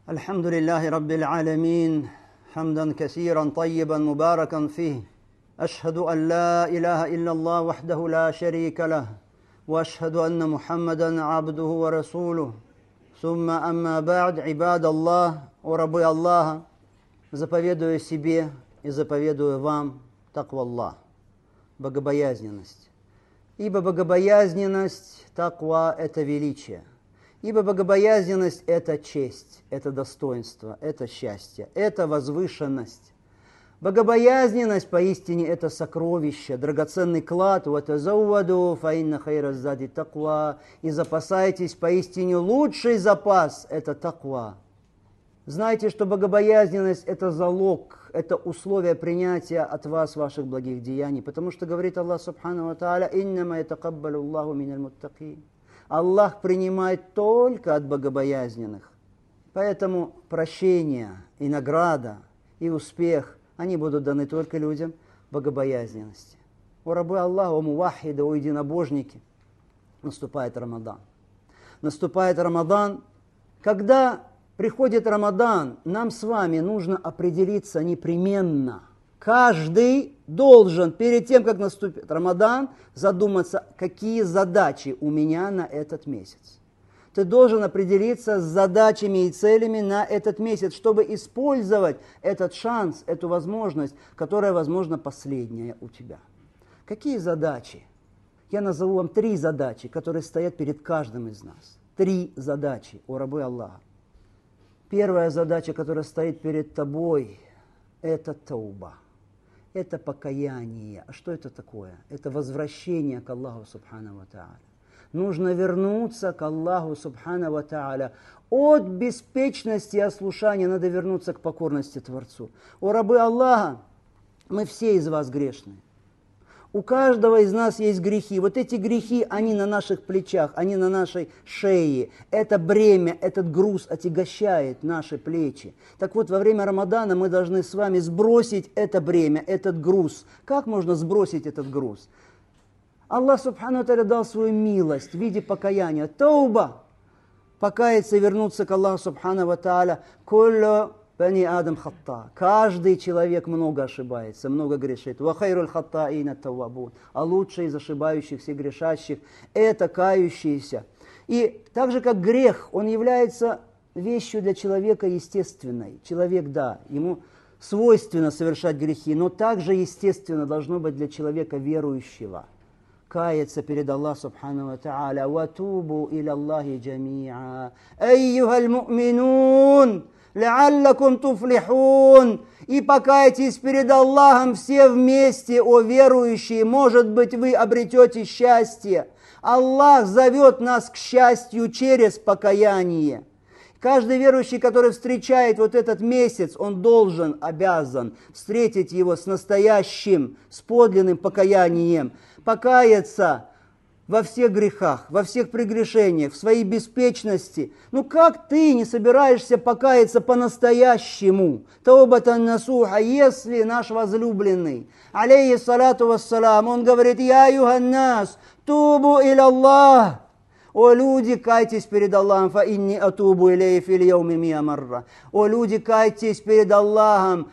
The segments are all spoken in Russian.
الحمد لله رب العالمين حمدا كثيرا طيبا مباركا فيه أشهد أن لا إله إلا الله وحده لا شريك له وأشهد أن محمدا عبده ورسوله ثم أما بعد عباد الله وربي الله заповедую себе и заповедую вам таква Аллах, богобоязненность. Ибо богобоязненность, таква – это величие. Ибо богобоязненность – это честь, это достоинство, это счастье, это возвышенность. Богобоязненность поистине это сокровище, драгоценный клад. «Ватазавваду фаинна хайра ззади таква». И запасайтесь, поистине лучший запас – это таква. Знайте, что богобоязненность – это залог, это условие принятия от вас ваших благих деяний. Потому что говорит Аллах Субхану ва Тааля: «Иннама ятакаббалу Аллаху миналь муттакин». Аллах принимает только от богобоязненных. Поэтому прощение и награда, и успех, они будут даны только людям богобоязненности. О рабы Аллаха, о мувахиды, о единобожники, наступает Рамадан. Наступает Рамадан. Когда приходит Рамадан, нам с вами нужно определиться непременно. Каждый должен перед тем, как наступит Рамадан, задуматься, какие задачи у меня на этот месяц. Ты должен определиться с задачами и целями на этот месяц, чтобы использовать этот шанс, эту возможность, которая, возможно, последняя у тебя. Какие задачи? Я назову вам 3 задачи, которые стоят перед каждым из нас. 3 задачи, о рабы Аллаха. Первая задача, которая стоит перед тобой, это тауба. Это покаяние. А что это такое? Это возвращение к Аллаху Субхану ва Тааля. Нужно вернуться к Аллаху Субхану ва Тааля. От беспечности и ослушания надо вернуться к покорности Творцу. О рабы Аллаха, мы все из вас грешные. У каждого из нас есть грехи. Вот эти грехи, они на наших плечах, они на нашей шее. Это бремя, этот груз отягощает наши плечи. Так вот, во время Рамадана мы должны с вами сбросить это бремя, этот груз. Как можно сбросить этот груз? Аллах Субхану ва Тааля дал свою милость в виде покаяния. Тауба. Покаяться и вернуться к Аллаху Субхану ва Тааля. Куллю бани Адам хатта. Каждый человек много ошибается, много грешит. Ва хайруль хаттаина таввабун. А лучший из ошибающихся и грешащих – это кающиеся. И так же, как грех, он является вещью для человека естественной. Человек, да, ему свойственно совершать грехи, но также естественно должно быть для человека верующего. Каяться перед Аллахом Субхану ва Тааля. Ва тубу иля Аллахи джамиа. Айюхаль му'минун. «Ла'аллакум туфлихун». И покайтесь перед Аллахом все вместе, о верующие, может быть, вы обретете счастье. Аллах зовет нас к счастью через покаяние. Каждый верующий, который встречает вот этот месяц, он должен, обязан встретить его с настоящим, с подлинным покаянием, покаяться во всех грехах, во всех прегрешениях, в своей беспечности. Ну как ты не собираешься покаяться по-настоящему? Таубатан насуха, если наш возлюбленный, алейхи салату вассалам, он говорит: «Я юханнас, тубу иля Аллах». О люди, кайтесь перед Аллахом, фа инни атубу илейхи фил яуми миа марра. О люди, кайтесь перед Аллахом,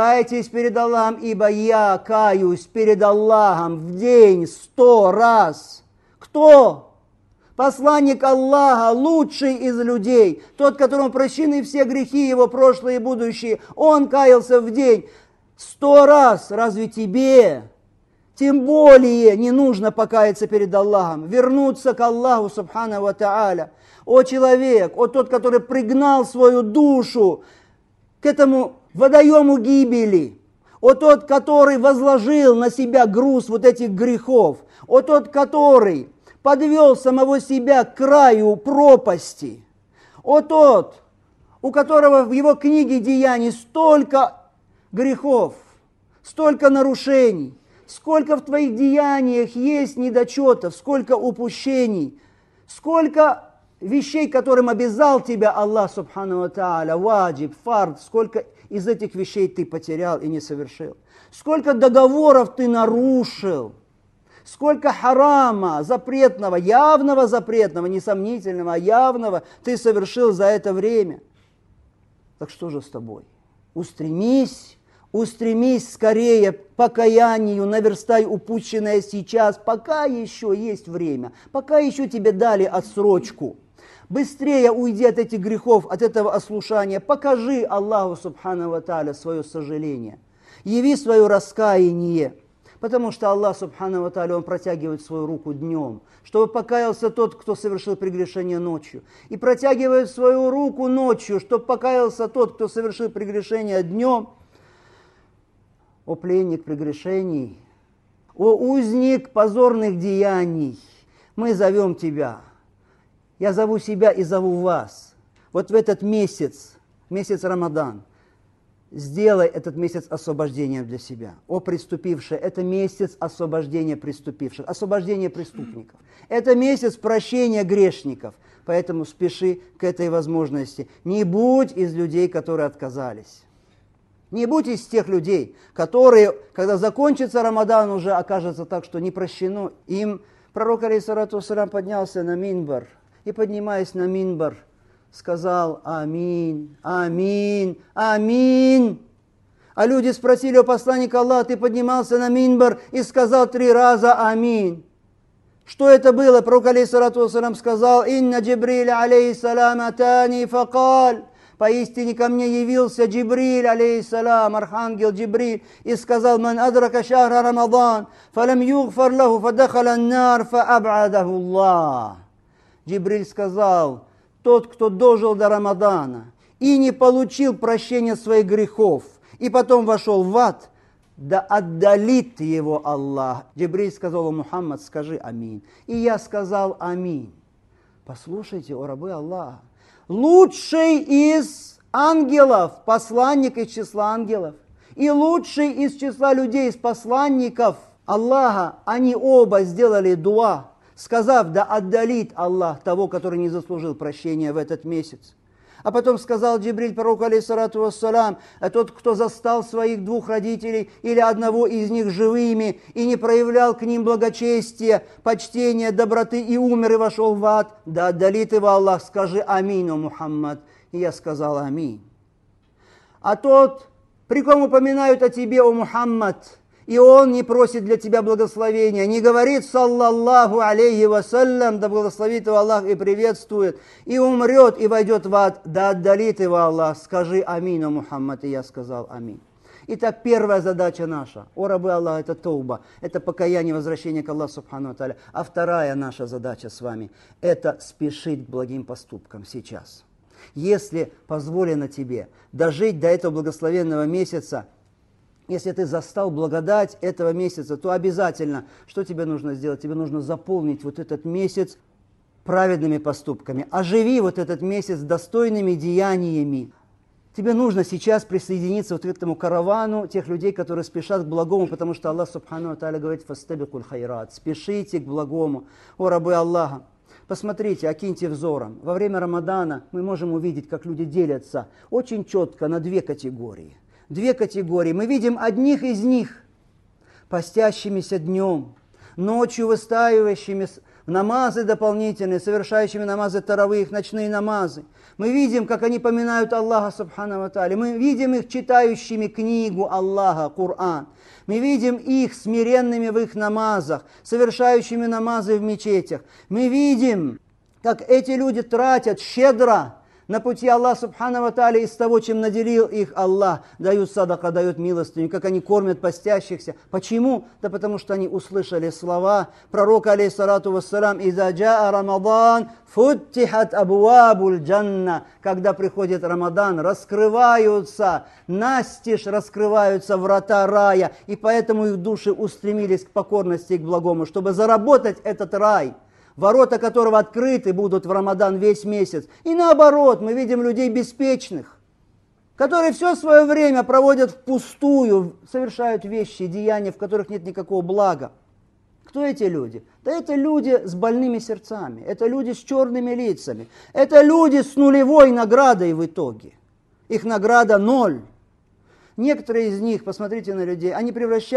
ибо я каюсь перед Аллахом в день 100 раз. Кто? Посланник Аллаха, лучший из людей, тот, которому прощены все грехи его, прошлые и будущие, он каялся в день 100 раз. Разве тебе, тем более, не нужно покаяться перед Аллахом, вернуться к Аллаху Субхану ва Тааля? О человек, о тот, который пригнал свою душу к этому водоему гибели, о тот, который возложил на себя груз вот этих грехов, о тот, который подвел самого себя к краю пропасти, о тот, у которого в его книге деяний столько грехов, столько нарушений, сколько в твоих деяниях есть недочетов, сколько упущений, сколько вещей, которым обязал тебя Аллах Субхану ва Тааля, ваджиб, фард, сколько из этих вещей ты потерял и не совершил, сколько договоров ты нарушил, сколько харама, запретного, явного запретного, не сомнительного, а явного ты совершил за это время. Так что же с тобой? Устремись скорее к покаянию, наверстай упущенное сейчас, пока еще есть время, пока еще тебе дали отсрочку. Быстрее уйди от этих грехов, от этого ослушания, покажи Аллаху Субхану ва Тааля свое сожаление, яви свое раскаяние, потому что Аллах Субхану ва Тааля, Он протягивает свою руку днем, чтобы покаялся тот, кто совершил прегрешение ночью, и протягивает свою руку ночью, чтобы покаялся тот, кто совершил прегрешение днем. О пленник прегрешений, о узник позорных деяний, мы зовем тебя. Я зову себя и зову вас. Вот в этот месяц Рамадан, сделай этот месяц освобождением для себя. О преступившие, это месяц освобождения преступивших, освобождения преступников. Это месяц прощения грешников. Поэтому спеши к этой возможности. Не будь из людей, которые отказались. Не будь из тех людей, которые, когда закончится Рамадан, уже окажется так, что не прощено им. Пророк, алейхиссалату вассалям, поднялся на минбар и, поднимаясь на минбар, сказал «Амин, амин, амин». А люди спросили у посланника Аллаха: ты поднимался на минбар и сказал 3 раза «Амин». Что это было? Пророк, алейхиссалату вассалям, сказал «Инна Джибриль, алейхиссалам, атани факаль». Поистине ко мне явился Джибриль, алейхиссалам, архангел Джибриль, и сказал: «Ман адрака шахра Рамадан, фалам югфар лаху, фадахаля ан-нар, фааб'адаху Аллах». Джибриль сказал: тот, кто дожил до Рамадана и не получил прощения своих грехов, и потом вошел в ад, да отдалит его Аллах. Джибриль сказал: Мухаммад, скажи амин. И я сказал амин. Послушайте, о рабы Аллаха, лучший из ангелов, посланник из числа ангелов, и лучший из числа людей, из посланников Аллаха, они оба сделали дуа, сказав: да отдалит Аллах того, который не заслужил прощения в этот месяц. А потом сказал Джибриль пророку, алейхиссалату вассалам: а тот, кто застал своих 2 родителей или одного из них живыми и не проявлял к ним благочестия, почтения, доброты и умер и вошел в ад, да отдалит его Аллах, скажи амин, о Мухаммад. И я сказал амин. А тот, при ком упоминают о тебе, о Мухаммад, и он не просит для тебя благословения, не говорит саллаллаху алейхи вассалям, да благословит его Аллах и приветствует, и умрет, и войдет в ад, да отдалит его Аллах, скажи амин, о Мухаммад. И я сказал амин. Итак, первая задача наша, о рабы Аллаха, это тауба, это покаяние, возвращение к Аллаху Субхану ва Тааля. А вторая наша задача с вами, это спешить к благим поступкам сейчас. Если позволено тебе дожить до этого благословенного месяца, если ты застал благодать этого месяца, то обязательно, что тебе нужно сделать? Тебе нужно заполнить вот этот месяц праведными поступками. Оживи вот этот месяц достойными деяниями. Тебе нужно сейчас присоединиться вот к этому каравану тех людей, которые спешат к благому, потому что Аллах Субхану ва Тааля говорит: «Фастабикуль хайрат», спешите к благому. О рабы Аллаха, посмотрите, окиньте взором. Во время Рамадана мы можем увидеть, как люди делятся очень четко на 2 категории. 2 категории. Мы видим одних из них, постящимися днем, ночью выстаивающими намазы дополнительные, совершающими намазы таравих, ночные намазы. Мы видим, как они поминают Аллаха Субхану ва Тааля. Мы видим их читающими книгу Аллаха, Коран. Мы видим их смиренными в их намазах, совершающими намазы в мечетях. Мы видим, как эти люди тратят щедро на пути Аллаха Субхану ва Тааля из того, чем наделил их Аллах, дают садака, дают милостыню, как они кормят постящихся. Почему? Да потому что они услышали слова пророка, алейхиссалату вассалам: «Иза джаа Рамадан, футтихат абуабуль джанна». Когда приходит Рамадан, раскрываются, настежь раскрываются врата рая, и поэтому их души устремились к покорности и к благому, чтобы заработать этот рай, ворота которого открыты будут в Рамадан весь месяц. И наоборот, мы видим людей беспечных, которые все свое время проводят впустую, совершают вещи, деяния, в которых нет никакого блага. Кто эти люди? Да это люди с больными сердцами, это люди с черными лицами, это люди с нулевой наградой в итоге. Их награда 0. Некоторые из них, посмотрите на людей, они превращают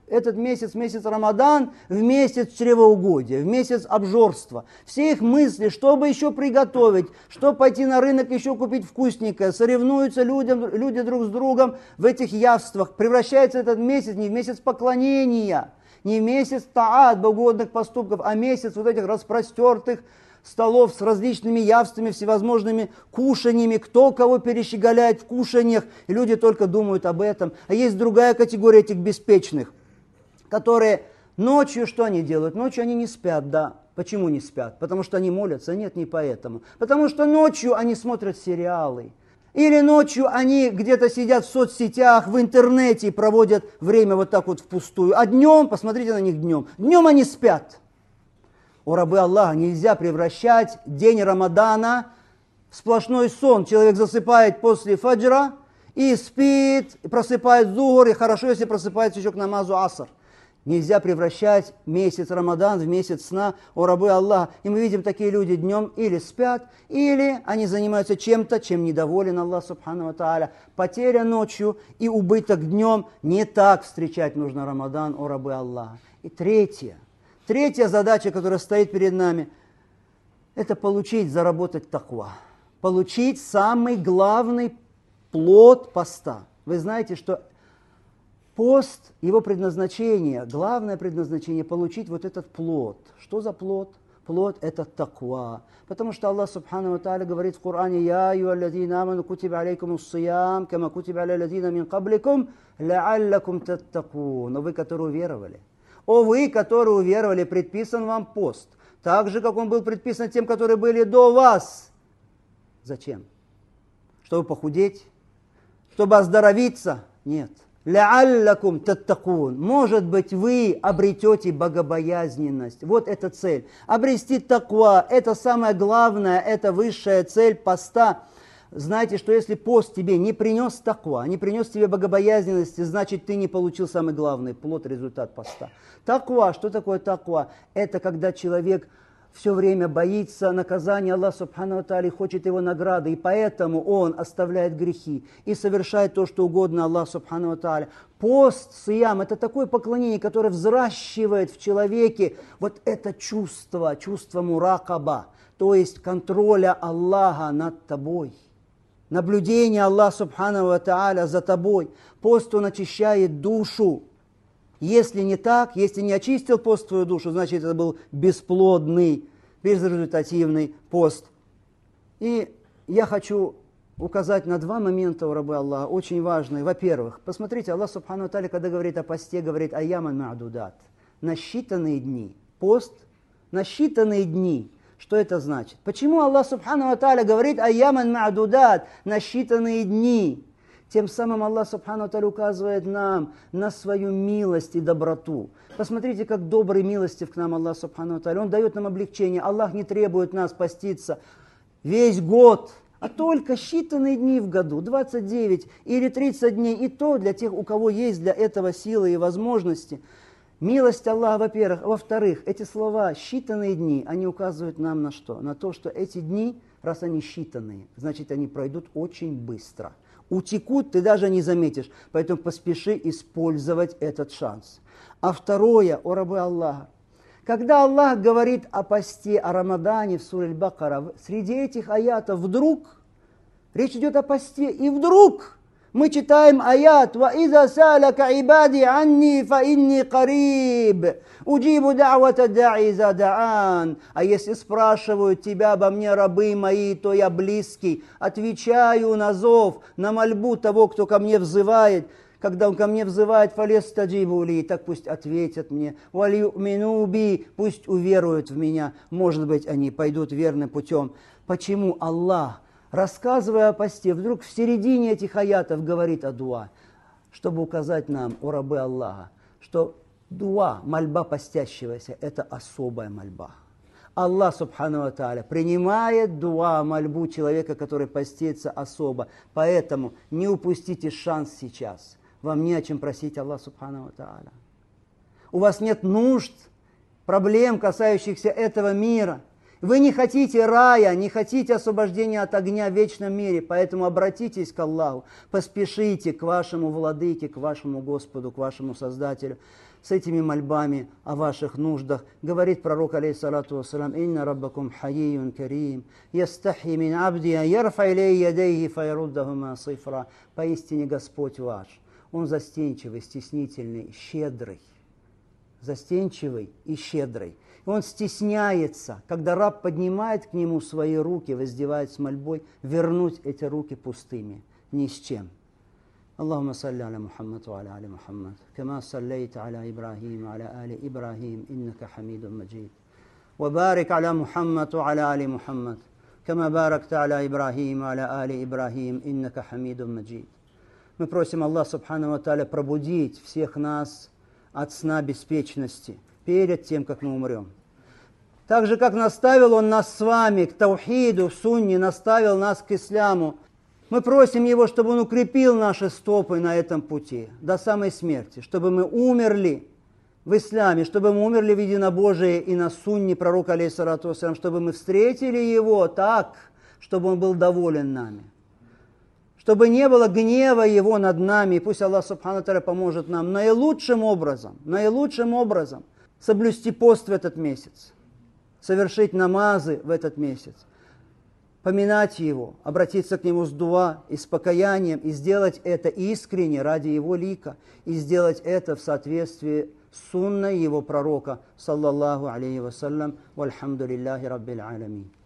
этот месяц, месяц Рамадан, в месяц чревоугодия, в месяц обжорства. Все их мысли, что бы еще приготовить, что пойти на рынок еще купить вкусненькое, соревнуются люди друг с другом в этих явствах. Превращается этот месяц не в месяц поклонения, не в месяц таат, богоугодных поступков, а месяц вот этих распростертых столов с различными явствами, всевозможными кушаньями, кто кого перещеголяет в кушаньях, и люди только думают об этом. А есть другая категория этих беспечных, которые ночью что они делают? Ночью они не спят, да. Почему не спят? Потому что они молятся? Нет, не поэтому. Потому что ночью они смотрят сериалы. Или ночью они где-то сидят в соцсетях, в интернете и проводят время вот так вот впустую. А днем, посмотрите на них днем, днем они спят. О, рабы Аллаха, нельзя превращать день Рамадана в сплошной сон. Человек засыпает после фаджра и спит, и просыпает зухр, и хорошо, если просыпается еще к намазу аср. Нельзя превращать месяц Рамадан в месяц сна, о, рабы Аллаха. И мы видим, такие люди днем или спят, или они занимаются чем-то, чем недоволен Аллах Субхану ва Тааля. Потеря ночью и убыток днем. Не так встречать нужно Рамадан, о, рабы Аллаха. И Третья задача, которая стоит перед нами, это получить, заработать таква. Получить самый главный плод поста. Вы знаете, что пост, его предназначение, главное предназначение – получить вот этот плод. Что за плод? Плод – это таква. Потому что Аллах Субхану ва Тааля говорит в Коране: «Я айюаллазина аману кутиба алейкумус сиям, кама кутиба аля лазина мин кабликум, лааллакум таттакун». Но вы, которые уверовали. О, вы, которые уверовали, предписан вам пост, так же, как он был предписан тем, которые были до вас. Зачем? Чтобы похудеть? Чтобы оздоровиться? Нет. Лааллакум таттакун. Может быть, вы обретете богобоязненность. Вот эта цель. Обрести таква – это самое главное, это высшая цель поста. Знайте, что если пост тебе не принес таква, не принес тебе богобоязненности, значит, ты не получил самый главный плод, результат поста. Таква, что такое таква? Это когда человек все время боится наказания Аллаха Субхану ва Тааля, хочет его награды, и поэтому он оставляет грехи и совершает то, что угодно Аллаху Субхану ва Тааля. Пост, сиям – это такое поклонение, которое взращивает в человеке вот это чувство муракаба, то есть контроля Аллаха над тобой. Наблюдение Аллаха Субхану ва Тааля за тобой. Пост, он очищает душу. Если не так, если не очистил пост твою душу, значит, это был бесплодный, безрезультативный пост. И я хочу указать на два момента, у рабы Аллаха, очень важные. Во-первых, посмотрите, Аллах Субхану ва Тааля, когда говорит о посте, говорит айяман ма'дудат. На считанные дни. Пост на считанные дни. Что это значит? Почему Аллах Субхану ва Тааля говорит айяман ма'дудат, на считанные дни? Тем самым Аллах Субхану ва Тааля указывает нам на свою милость и доброту. Посмотрите, как добрый, милостив к нам Аллах Субхану ва Тааля. Он дает нам облегчение. Аллах не требует нас поститься весь год, а только считанные дни в году, 29 или 30 дней. И то для тех, у кого есть для этого силы и возможности. Милость Аллаха, во-первых. Во-вторых, эти слова «считанные дни», они указывают нам на что? На то, что эти дни, раз они считанные, значит, они пройдут очень быстро. Утекут, ты даже не заметишь. Поэтому поспеши использовать этот шанс. А второе, о рабы Аллаха, когда Аллах говорит о посте, о Рамадане в суре Аль-Бакара, среди этих аятов вдруг, речь идет о посте, и вдруг мы читаем аят «Ва иза салака ибади анни фа инни кариб, уджибу да'вата да'и за да'ан». А если спрашивают тебя обо мне, рабы мои, то я близкий, отвечаю на зов, на мольбу того, кто ко мне взывает. Когда он ко мне взывает, фалестаджибу ли, так пусть ответят мне, валюмину би, пусть уверуют в меня, может быть, они пойдут верным путем. Почему Аллах, рассказывая о посте, вдруг в середине этих аятов говорит о дуа, чтобы указать нам, о рабы Аллаха, что дуа, мольба постящегося, это особая мольба. Аллах Субхану ва Тааля принимает дуа, мольбу человека, который постится особо. Поэтому не упустите шанс сейчас. Вам не о чем просить Аллах Субхану ва Тааля. У вас нет нужд, проблем, касающихся этого мира. Вы не хотите рая, не хотите освобождения от огня в вечном мире, поэтому обратитесь к Аллаху, поспешите к вашему владыке, к вашему Господу, к вашему Создателю. с этими мольбами о ваших нуждах. Говорит пророк, алейхиссалату вассалам: «Инна раббакум хайюн карим, ястахи мин абди ан ярфа илей ядейхи фаяруддахума сифра». Поистине Господь ваш, Он застенчивый, стеснительный, щедрый. Застенчивый и щедрый. И Он стесняется, когда раб поднимает к Нему свои руки, воздевает с мольбой, вернуть эти руки пустыми, ни с чем. اللهم صل على محمد وعلى آل محمد كما صليت على إبراهيم وعلى آل إبراهيم إنك حميد مجيد وبارك على محمد وعلى آل محمد كما باركت على إبراهيم وعلى آل إبراهيم إنك حميد مجيد. Мы просим Аллаха Субхану ва Тааля пробудить всех нас от сна беспечности перед тем, как мы умрем. Так же, как наставил Он нас с вами к таухиду, сунне, наставил нас к исляму, мы просим Его, чтобы Он укрепил наши стопы на этом пути до самой смерти, чтобы мы умерли в исламе, чтобы мы умерли в единобожии и на сунне пророка, алейхиссалату вассалям, чтобы мы встретили Его так, чтобы Он был доволен нами, чтобы не было гнева Его над нами. И пусть Аллах Субхану ва Тааля поможет нам наилучшим образом соблюсти пост в этот месяц, совершить намазы в этот месяц, поминать Его, обратиться к Нему с дуа и с покаянием, и сделать это искренне ради Его лика, и сделать это в соответствии с сунной Его пророка, саллаллаху алейхи вассалям, вальхамдулиллахи раббил алямин.